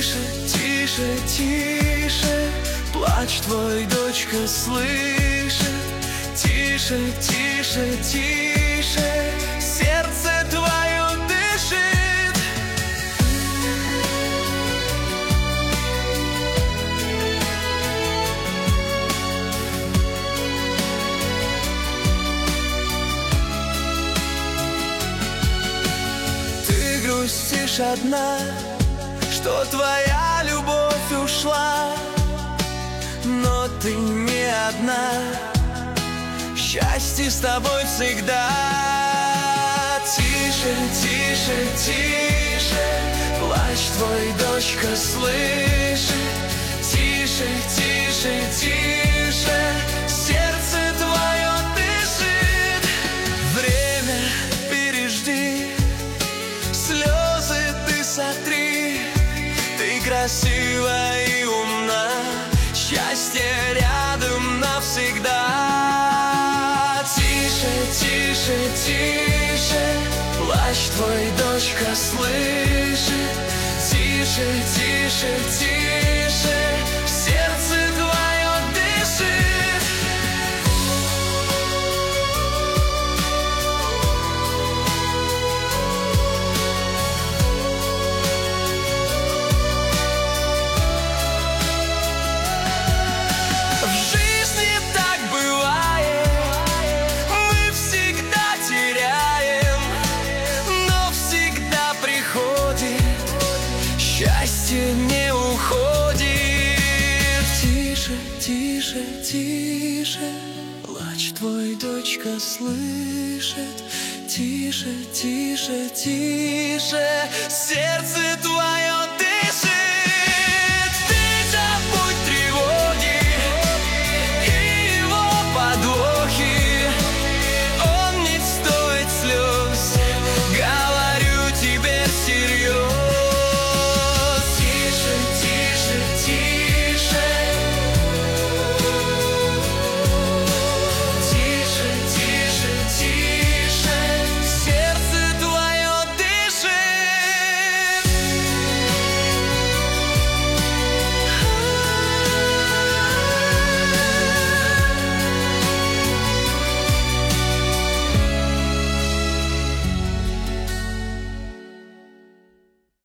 Тише, тише, тише, плач твой дочка слышит. Тише, тише, тише, сердце твое дышит. Ты грустишь одна, что твоя любовь ушла, но ты не одна, счастье с тобой всегда. Тише, тише, тише, плач твой дочка слышит. Тише, тише, тише, сердце твое дышит. Время пережди, слезы ты сотри. Ты красива и умна, счастье рядом навсегда. Тише, тише, тише, плач твой дочка слышит. Тише, тише, тише, сердце твое дышит. В жизни так бывает, мы всегда теряем, но всегда приходит, счастье не уходит. Тише, тише, тише, плач твой дочка слышит. Тише, тише, тише, сердце